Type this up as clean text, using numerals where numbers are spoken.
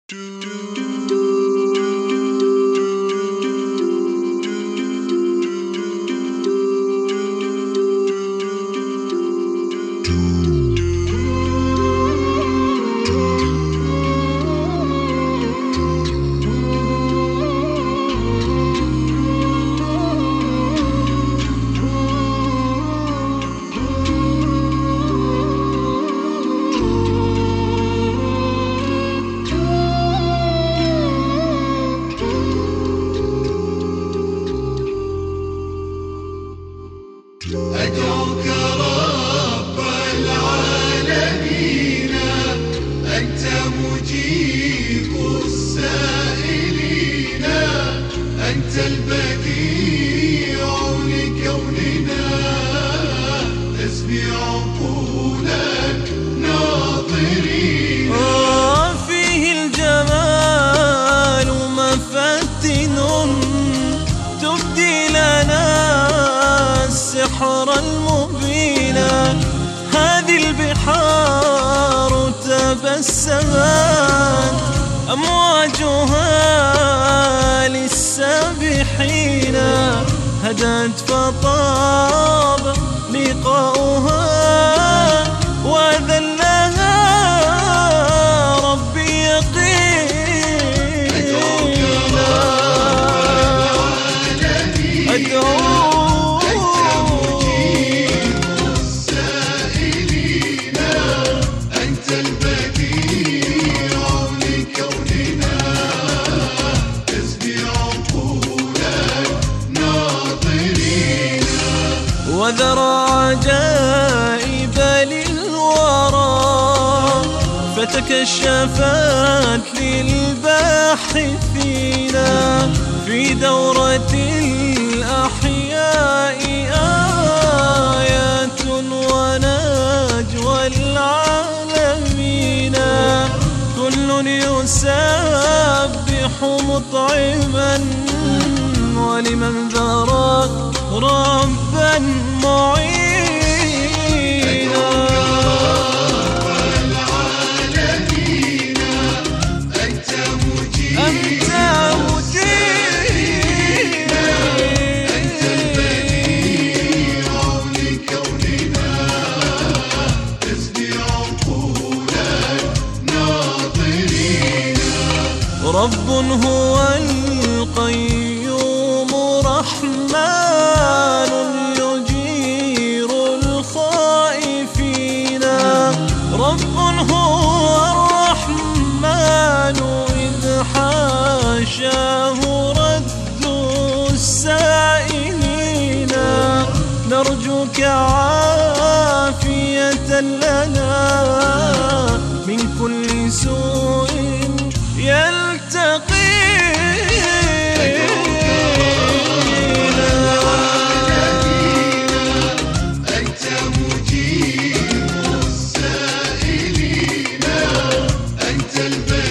أدعوك رب العالمين، أنت مجيب السائلين، أنت البديع لكوننا، تسبي عقول الناظرين. فيه الجمال مفتن، تبدي لنا السحر المبين. هذه البحار تبسمت أمواجها للسابحين، هدت فطاب لقاؤها وذلها ربي يقينا. أدعوك أنت البديع لكوننا، تسبي عقول الناظرين. وذرى عجائب للورى، فتكشفت للباحثين في دورة الأحياء آيات ونجوى العالمين. كل يسبح مطعما، ولمن ذرى ربا معينا. أنت مجيب أنت البديع لكوننا، تسبي عقول الناظرين. رب هو القيوم رحمن، يجير الخائفين. رب هو الرحمن، إذ حاشاه رد السائلين. نرجوك عافية لنا من كل سوء يلتقينا. أنت مجيب السائلين، أنت البديع